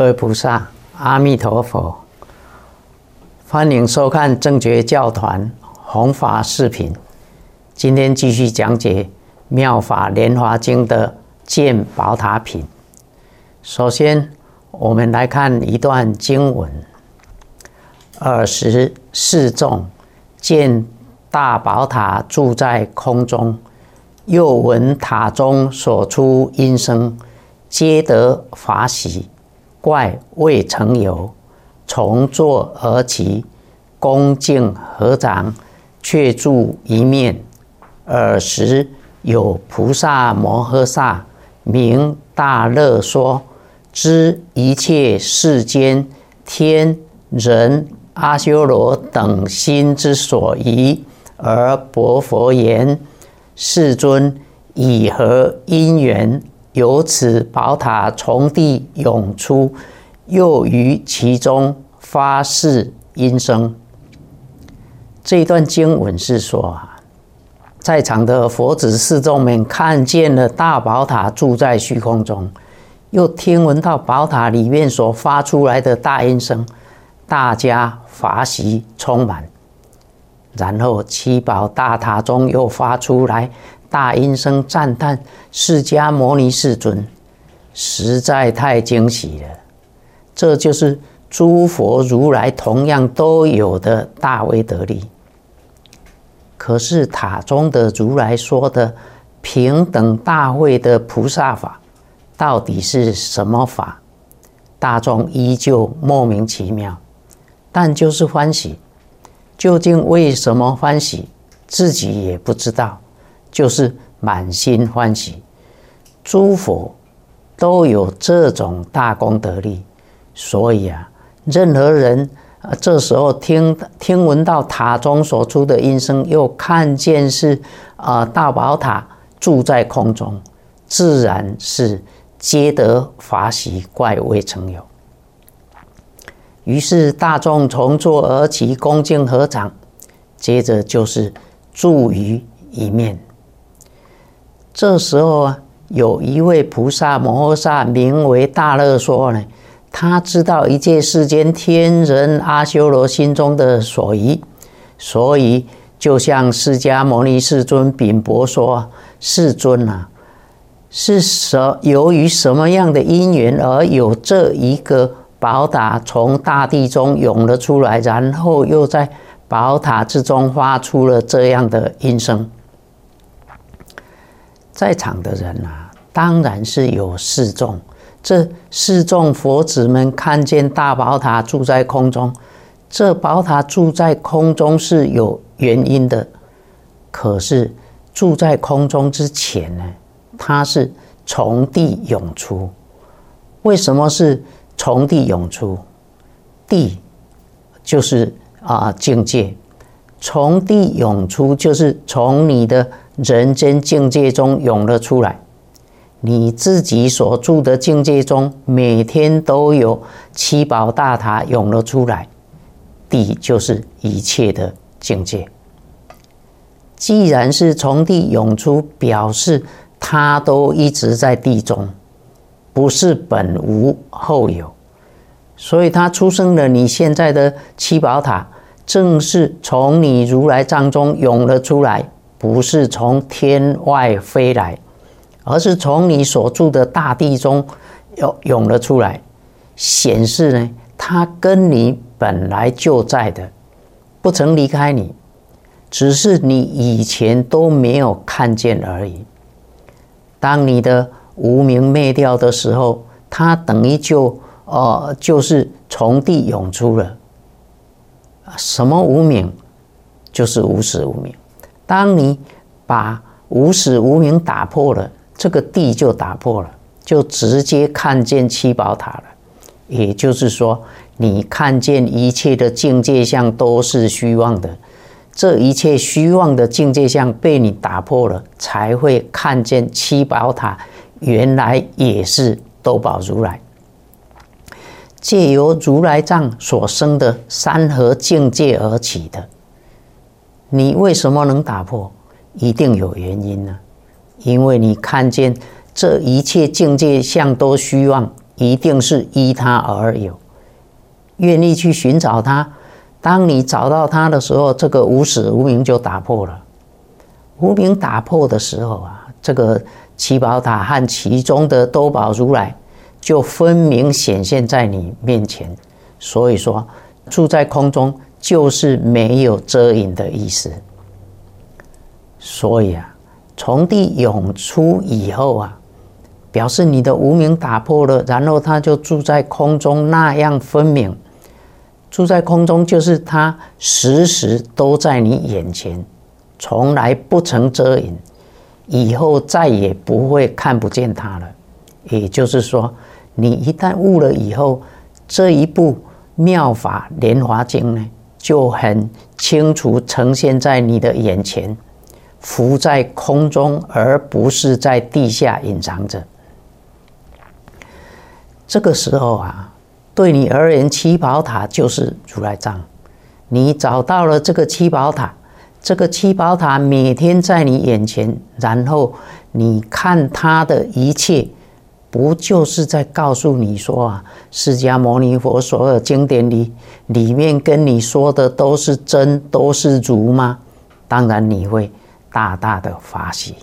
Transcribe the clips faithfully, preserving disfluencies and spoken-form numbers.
各位菩萨，阿弥陀佛！欢迎收看正觉教团弘法视频。今天继续讲解《妙法莲华经》的见宝塔品。首先，我们来看一段经文：尔时示众见大宝塔住在空中，又闻塔中所出音声，皆得法喜，怪未曾有，从座而起，恭敬合掌，却住一面。尔时有菩萨摩诃萨名大乐说，知一切世间天人阿修罗等心之所疑，而薄佛言：世尊，以何因缘，由此宝塔从地涌出，又于其中发示音声？这一段经文是说啊，在场的佛子四众们看见了大宝塔住在虚空中，又听闻到宝塔里面所发出来的大音声，大家法喜充满。然后七宝大塔中又发出来大音声，赞叹释迦牟尼世尊，实在太惊喜了。这就是诸佛如来同样都有的大威德力。可是塔中的如来说的平等大慧的菩萨法，到底是什么法？大众依旧莫名其妙，但就是欢喜。究竟为什么欢喜，自己也不知道，就是满心欢喜。诸佛都有这种大功德力，所以啊，任何人这时候听听闻到塔中所出的音声，又看见是啊大宝塔住在空中，自然是皆得法喜，怪未曾有。于是大众从座而起，恭敬合掌，接着就是住于一面。这时候啊，有一位菩萨摩诃萨名为大乐说呢，他知道一切世间天人阿修罗心中的所疑，所以就向释迦牟尼世尊禀薄说：世尊啊，是什由于什么样的因缘而有这一个宝塔从大地中涌了出来，然后又在宝塔之中发出了这样的音声？在场的人啊，当然是有示众。这示众佛子们看见大宝塔住在空中，这宝塔住在空中是有原因的。可是住在空中之前呢，它是从地涌出。为什么是从地涌出？地就是啊境界，从地涌出就是从你的人间境界中涌了出来。你自己所住的境界中，每天都有七宝大塔涌了出来。地就是一切的境界。既然是从地涌出，表示它都一直在地中，不是本无后有。所以它出生了你现在的七宝塔，正是从你如来藏中涌了出来，不是从天外飞来，而是从你所住的大地中涌了出来，显示呢，它跟你本来就在的，不曾离开你，只是你以前都没有看见而已。当你的无明灭掉的时候，它等于就呃就是从地涌出了。什么无明？就是无始无明。当你把无始无明打破了，这个地就打破了，就直接看见七宝塔了。也就是说，你看见一切的境界相都是虚妄的，这一切虚妄的境界相被你打破了，才会看见七宝塔原来也是斗宝如来，借由如来藏所生的山河境界而起的。你为什么能打破？一定有原因呢、啊。因为你看见这一切境界相都虚妄， 一定是依他而有，愿意去寻找他。当你找到他的时候，这个无始无明就打破了。无明打破的时候啊，这个七宝塔和其中的多宝如来就分明显现在你面前。所以说，住在空中就是没有遮隐的意思。所以啊，从地涌出以后啊，表示你的无明打破了，然后他就住在空中，那样分明。住在空中就是他时时都在你眼前，从来不曾遮隐，以后再也不会看不见他了。也就是说，你一旦悟了以后，这一部《妙法莲华经》呢，就很清楚呈现在你的眼前，浮在空中，而不是在地下隐藏着。这个时候啊，对你而言，七宝塔就是如来藏。你找到了这个七宝塔，这个七宝塔每天在你眼前，然后你看它的一切，不就是在告诉你说啊，释迦牟尼佛所有经典里里面跟你说的都是真，都是如吗？当然你会大大的发喜。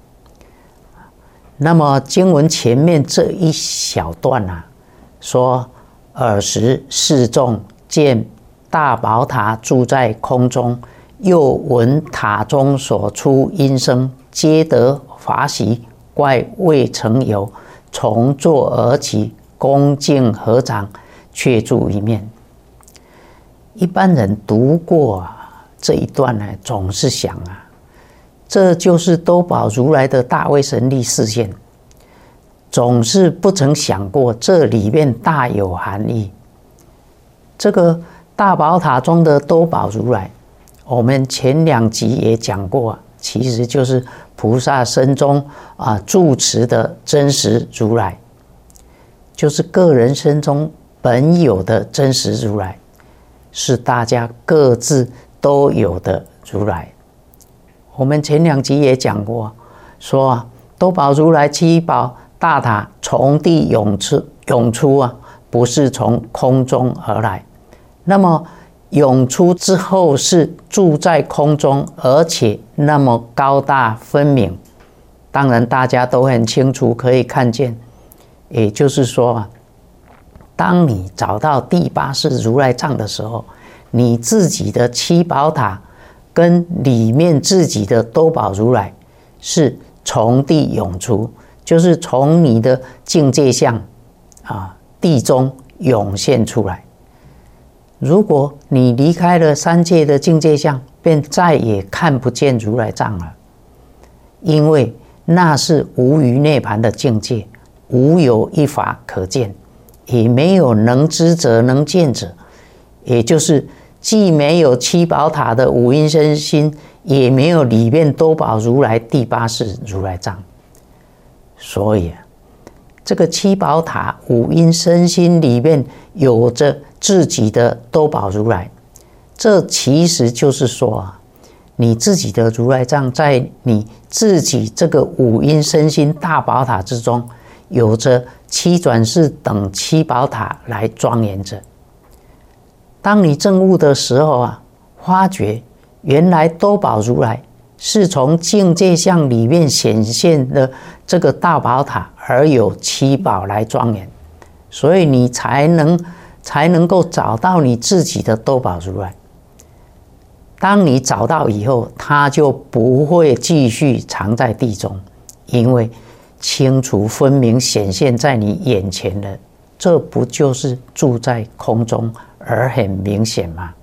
那么经文前面这一小段啊，说尔时示众见大宝塔住在空中，又闻塔中所出音声，皆得法喜，怪未曾有，从座而起，恭敬合掌，却住一面。一般人读过这一段呢，总是想啊，这就是多宝如来的大威神力示现，总是不曾想过这里面大有含义。这个大宝塔中的多宝如来，我们前两集也讲过，其实就是菩萨身中啊住持的真实如来，就是个人身中本有的真实如来，是大家各自都有的如来。我们前两集也讲过，说多宝如来七宝大塔从地涌出，涌出啊，不是从空中而来。那么涌出之后是住在空中，而且那么高大分明，当然大家都很清楚可以看见。也就是说啊，当你找到第八世如来藏的时候，你自己的七宝塔跟里面自己的多宝如来是从地涌出，就是从你的境界相啊地中涌现出来。如果你离开了三界的境界相，便再也看不见如来藏了，因为那是无余涅槃的境界，无有一法可见，也没有能知者能见者，也就是既没有七宝塔的五阴身心，也没有里面多宝如来第八世如来藏。所以这个七宝塔五阴身心里面有着自己的多宝如来，这其实就是说啊，你自己的如来藏在你自己这个五阴身心大宝塔之中，有着七转世等七宝塔来庄严着。当你证悟的时候啊，发觉原来多宝如来是从境界相里面显现的这个大宝塔，而有七宝来庄严，所以你才能才能够找到你自己的多宝如来。当你找到以后，它就不会继续藏在地中，因为清楚分明显现在你眼前了，这不就是住在空中而很明显吗？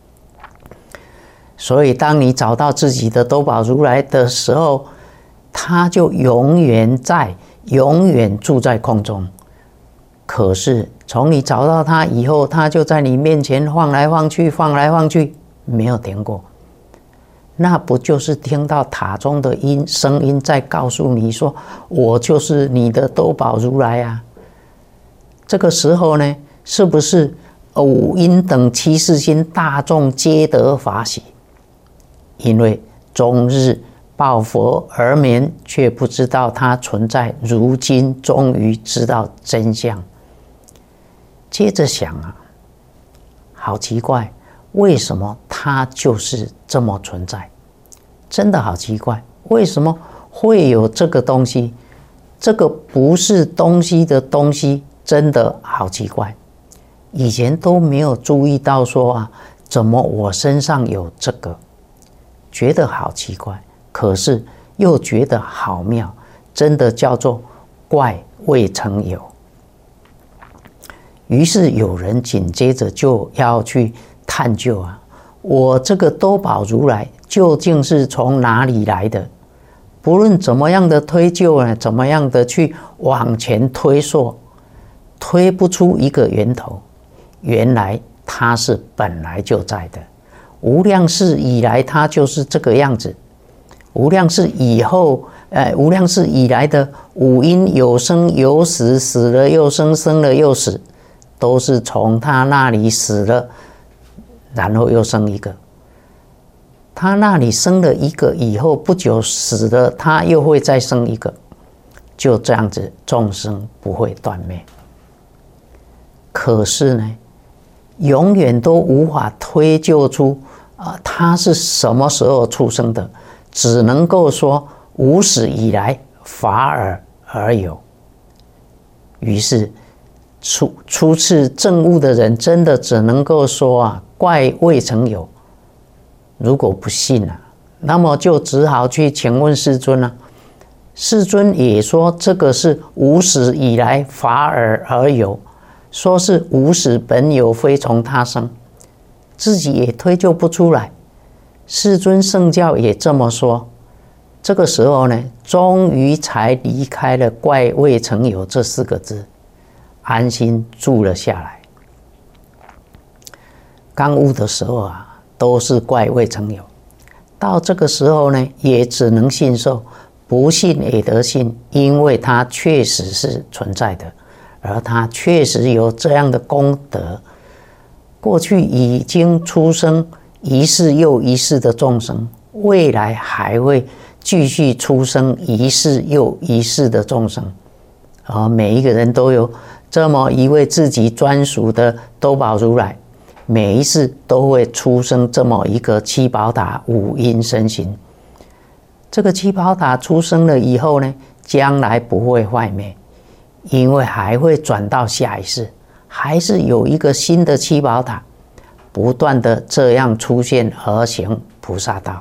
所以当你找到自己的多宝如来的时候，他就永远在，永远住在空中。可是从你找到他以后，他就在你面前晃来晃去，晃来晃去，没有停过。那不就是听到塔中的音声音在告诉你说，我就是你的多宝如来啊？这个时候呢，是不是五阴等七世心大众皆得法喜？因为终日抱佛而眠，却不知道它存在，如今终于知道真相。 接着想啊，好奇怪，为什么它就是这么存在？真的好奇怪，为什么会有这个东西？这个不是东西的东西，真的好奇怪。以前都没有注意到说啊，怎么我身上有这个，觉得好奇怪，可是又觉得好妙，真的叫做怪未曾有。于是有人紧接着就要去探究啊，我这个多宝如来究竟是从哪里来的？不论怎么样的推究呢，怎么样的去往前推溯，推不出一个源头。原来它是本来就在的，无量世以来它就是这个样子。无量世以后，呃，无量世以来的五阴有生有死，死了又生，生了又死，都是从他那里死了，然后又生一个。他那里生了一个以后，不久死了，他又会再生一个，就这样子，众生不会断灭。可是呢，永远都无法推究出啊、呃，他是什么时候出生的，只能够说无始以来法尔而有。于是初初次证悟的人，真的只能够说啊，怪未曾有。如果不信啊，那么就只好去请问世尊啊。世尊也说这个是无始以来法尔而有，说是无始本有，非从他生，自己也推究不出来。世尊圣教也这么说。这个时候呢，终于才离开了怪未曾有这四个字，安心住了下来。刚悟的时候啊，都是怪未曾有，到这个时候呢，也只能信受，不信也得信，因为它确实是存在的，而它确实有这样的功德。过去已经出生一世又一世的众生，未来还会继续出生一世又一世的众生，而每一个人都有这么一位自己专属的多宝如来，每一世都会出生这么一个七宝塔五阴身形。这个七宝塔出生了以后呢，将来不会坏灭，因为还会转到下一世，还是有一个新的七宝塔，不断的这样出现而行菩萨道。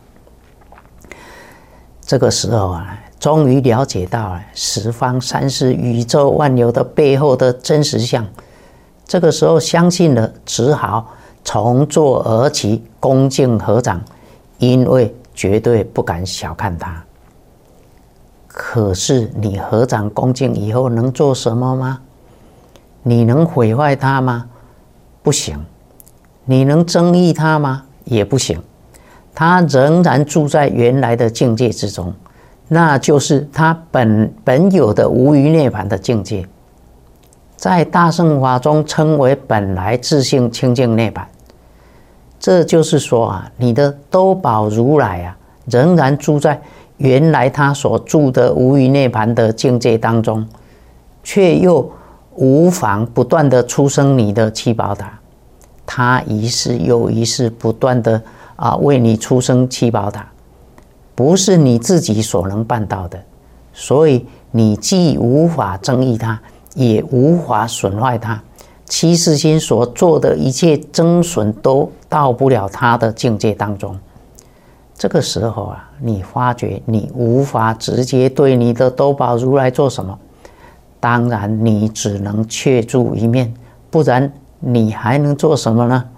这个时候啊，终于了解到了十方三世宇宙万有的背后的真实相。这个时候相信了，只好从坐而起，恭敬合掌，因为绝对不敢小看它。可是你合掌恭敬以后能做什么吗？你能毁坏它吗？不行。你能增益它吗？也不行。它仍然住在原来的境界之中，那就是它本本有的无余涅槃的境界，在大乘法中称为本来自性清净涅槃。这就是说啊，你的多宝如来啊，仍然住在原来他所住的无余涅槃的境界当中，却又无妨不断的出生你的七宝塔，他一世又一世不断的啊为你出生七宝塔，不是你自己所能办到的，所以你既无法增益它，也无法损坏它。七世心所做的一切增损都到不了它的境界当中。这个时候啊，你发觉你无法直接对你的多宝如来做什么，当然你只能却住一面，不然你还能做什么呢？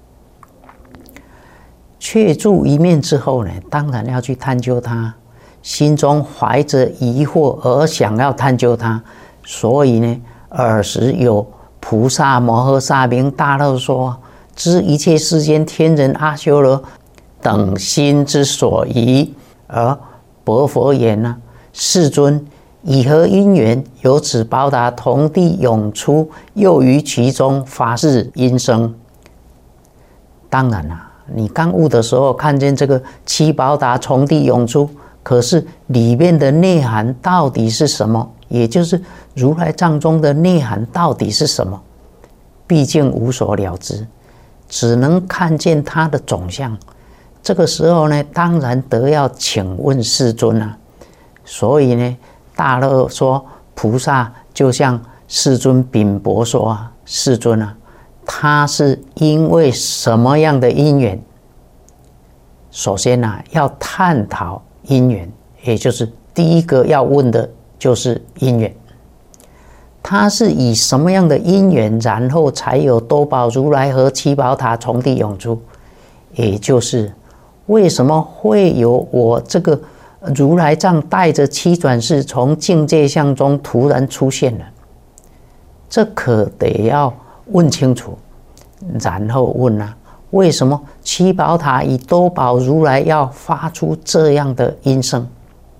却住一面之后呢，当然要去探究它，心中怀着疑惑而想要探究它，所以呢，尔时有菩萨摩诃萨名大乐说，知一切世间天人阿修罗等心之所疑，而薄佛言呢、啊，世尊，以何因缘由此宝塔同地涌出，又于其中发是音声？当然啦、啊，你刚悟的时候看见这个七宝塔从地涌出，可是里面的内涵到底是什么？也就是如来藏中的内涵到底是什么？ 毕竟无所了知，只能看见他的总相。这个时候呢，当然得要请问世尊啊。所以呢，大乐说，菩萨就向世尊禀驳说啊，世尊啊，他是因为什么样的因缘？首先啊，要探讨因缘，也就是第一个要问的就是因缘。他是以什么样的因缘，然后才有多宝如来和七宝塔从地涌出？也就是为什么会有我这个如来藏带着七转世从境界相中突然出现了？这可得要问清楚，然后问啊，为什么七宝塔以多宝如来要发出这样的音声？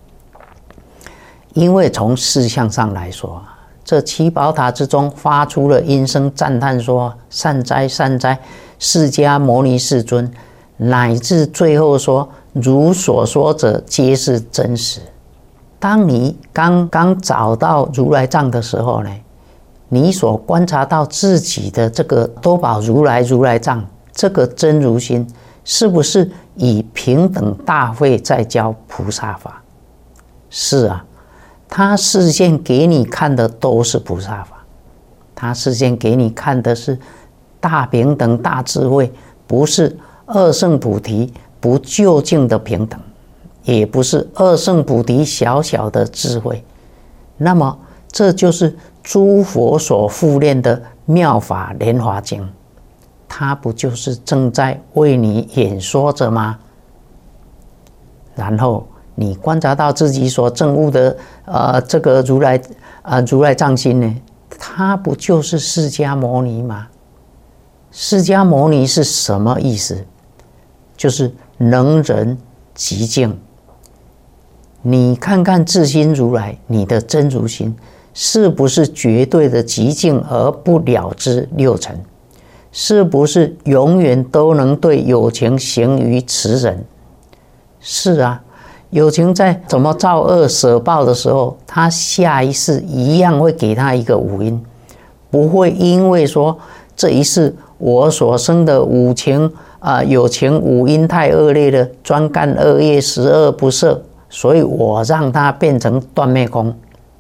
因为从事相上来说，这七宝塔之中发出了音声，赞叹说：“善哉善哉，释迦牟尼世尊！”乃至最后说：“如所说者，皆是真实。”当你刚刚找到如来藏的时候呢，你所观察到自己的这个多宝如来如来藏，这个真如心，是不是以平等大慧在教菩萨法？是啊。他示现给你看的都是菩萨法，他示现给你看的是大平等大智慧，不是二圣菩提不究竟的平等，也不是二圣菩提小小的智慧。那么这就是诸佛所复练的妙法莲华经，它不就是正在为你演说着吗？然后你观察到自己所证悟的呃这个如来呃如来藏心呢，它不就是释迦牟尼吗？释迦牟尼是什么意思？就是能仁极静。你看看自心如来，你的真如心是不是绝对的极静而不了知六尘？是不是永远都能对有情行于慈忍？是啊。有情在怎么造恶舍报的时候，他下一世一样会给他一个五因，不会因为说这一世我所生的五情啊、呃、有情五因太恶劣了，专干恶业，十恶不赦，所以我让他变成断灭空，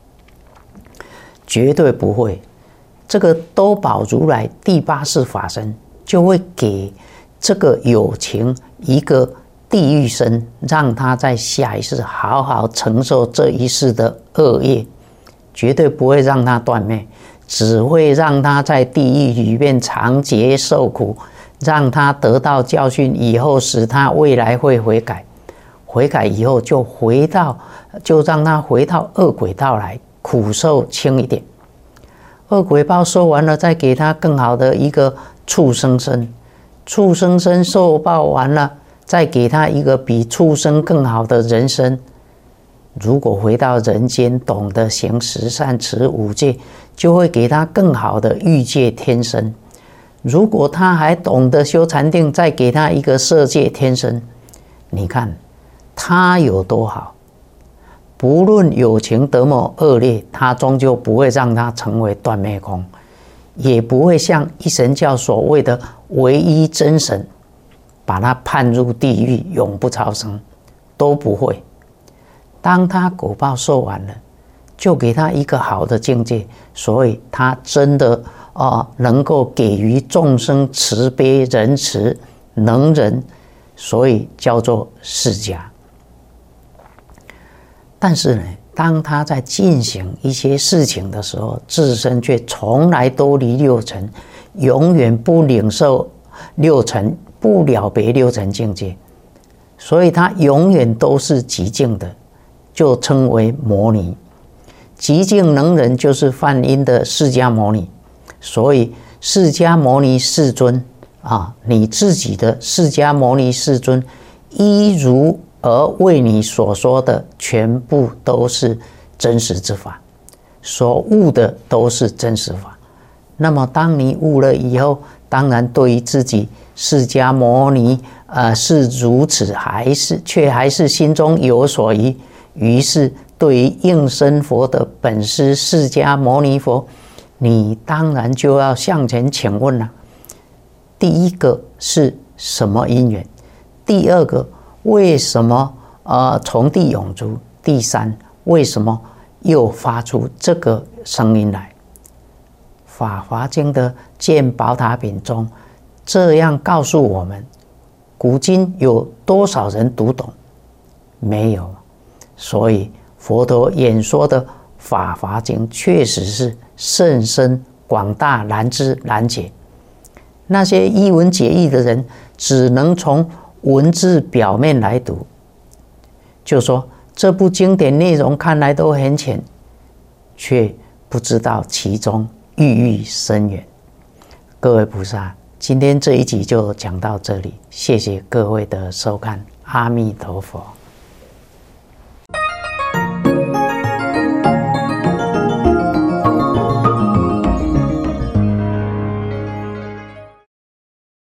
绝对不会。这个多宝如来第八世法身就会给这个有情一个地狱身，让他在下一世好好承受这一世的恶业，绝对不会让他断灭，只会让他在地狱里面长劫受苦，让他得到教训以后，使他未来会悔改，悔改以后就回到，就让他回到恶鬼道来，苦受轻一点。恶鬼报受完了，再给他更好的一个畜生身，畜生身受报完了，再给他一个比畜生更好的人生。如果回到人间，懂得行十善持五戒，就会给他更好的欲界天身。如果他还懂得修禅定，再给他一个色界天身。你看他有多好，不论有情多么恶劣，他终究不会让他成为断灭空，也不会像一神教所谓的唯一真神，把他判入地狱永不超生，都不会。当他果报受完了，就给他一个好的境界，所以他真的、呃、能够给予众生慈悲仁慈能仁，所以叫做释迦。但是呢，当他在进行一些事情的时候，自身却从来都离六尘，永远不领受六尘，不了别六尘境界，所以他永远都是极静的，就称为摩尼。极静能仁就是梵音的释迦牟尼，所以释迦牟尼世尊啊，你自己的释迦牟尼世尊，一如而为你所说的全部都是真实之法，所悟的都是真实法。那么当你悟了以后，当然对于自己释迦牟尼呃是如此，还是却还是心中有所疑，于是对于应身佛的本师释迦牟尼佛， 你当然就要向前请问了。第一个是什么因缘？第二个，为什么呃从地涌出？第三，为什么又发出这个声音来？法华经的见宝塔品中这样告诉我们，古今有多少人读懂？没有。所以佛陀演说的法华经确实是甚深广大，难知难解。那些一文解义的人只能从文字表面来读，就说这部经典内容看来都很浅，却不知道其中寓意深远。各位菩萨，今天这一集就讲到这里，谢谢各位的收看，阿弥陀佛。